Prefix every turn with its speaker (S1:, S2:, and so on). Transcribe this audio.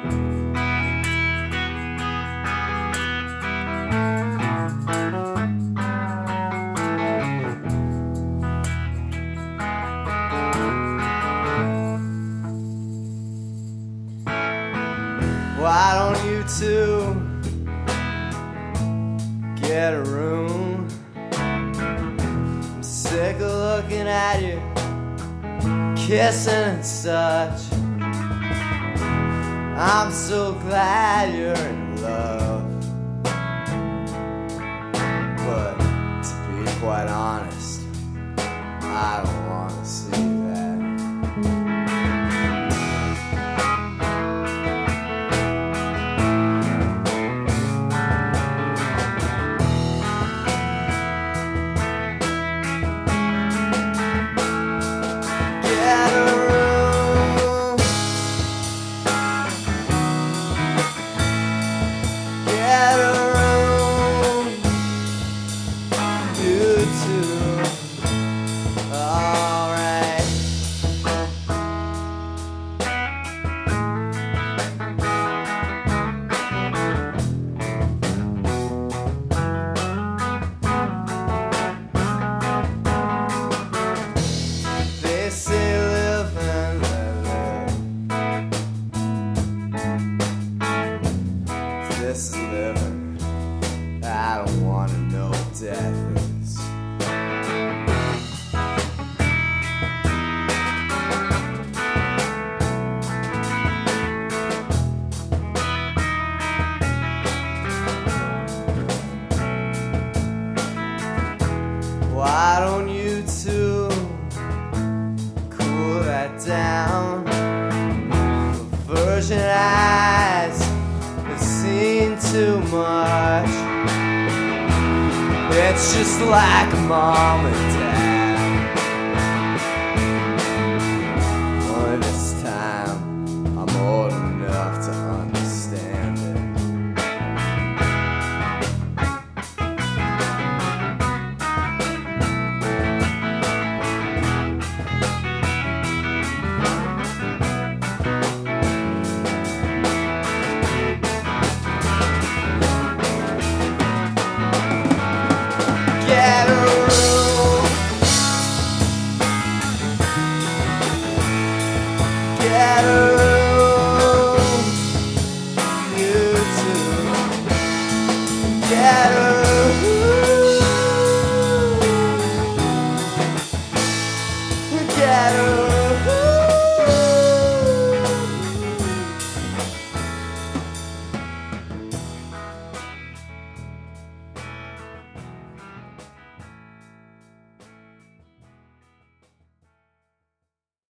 S1: Why don't you two get a room? I'm sick of looking at you, kissing and such. I'm so glad you're in love, but to be quite honest, I don't want to see that. Get a room, get a room, you two, alright. They say live and let live. If this is living, I don't wanna know what death is. Why don't you two cool that down? Virgin eyes have seen too much. It's just like mom and dad.